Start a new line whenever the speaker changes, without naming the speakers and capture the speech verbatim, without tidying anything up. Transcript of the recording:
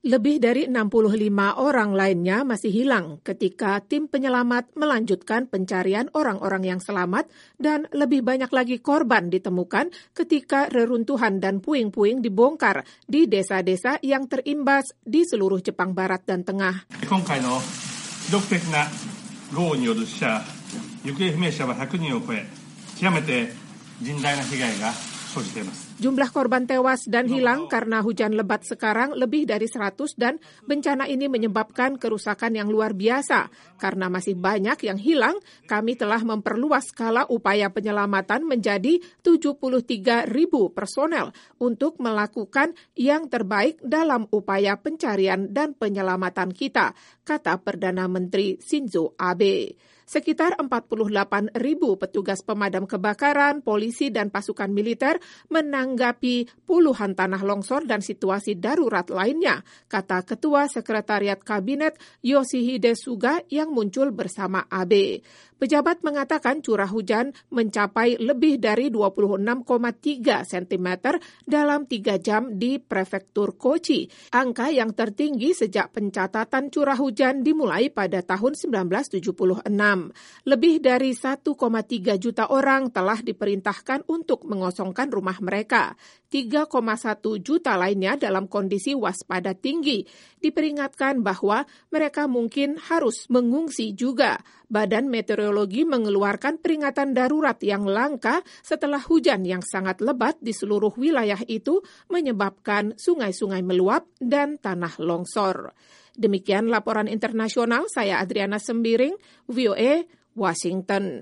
Lebih dari enam puluh lima orang lainnya masih hilang ketika tim penyelamat melanjutkan pencarian orang-orang yang selamat dan lebih banyak lagi korban ditemukan ketika reruntuhan dan puing-puing dibongkar di desa-desa yang terimbas di seluruh Jepang Barat dan Tengah.
今回の記録的な豪雨による死者、行方不明者はひゃくにんを超え、極めて甚大な被害が生じています。
Jumlah korban tewas dan hilang karena hujan lebat sekarang lebih dari seratus dan bencana ini menyebabkan kerusakan yang luar biasa. Karena masih banyak yang hilang, kami telah memperluas skala upaya penyelamatan menjadi tujuh puluh tiga ribu personel untuk melakukan yang terbaik dalam upaya pencarian dan penyelamatan kita, kata Perdana Menteri Shinzo Abe. Sekitar empat puluh delapan ribu petugas pemadam kebakaran, polisi, dan pasukan militer menanggapi puluhan tanah longsor dan situasi darurat lainnya, kata Ketua Sekretariat Kabinet Yoshihide Suga yang muncul bersama Abe. Pejabat mengatakan curah hujan mencapai lebih dari dua puluh enam koma tiga sentimeter dalam tiga jam di prefektur Kochi, angka yang tertinggi sejak pencatatan curah hujan dimulai pada tahun sembilan belas tujuh puluh enam. Lebih dari satu koma tiga juta orang telah diperintahkan untuk mengosongkan rumah mereka. tiga koma satu juta lainnya dalam kondisi waspada tinggi. Diperingatkan bahwa mereka mungkin harus mengungsi juga. Badan Meteorologi mengeluarkan peringatan darurat yang langka setelah hujan yang sangat lebat di seluruh wilayah itu menyebabkan sungai-sungai meluap dan tanah longsor. Demikian laporan internasional, saya Adriana Sembiring, V O A, Washington.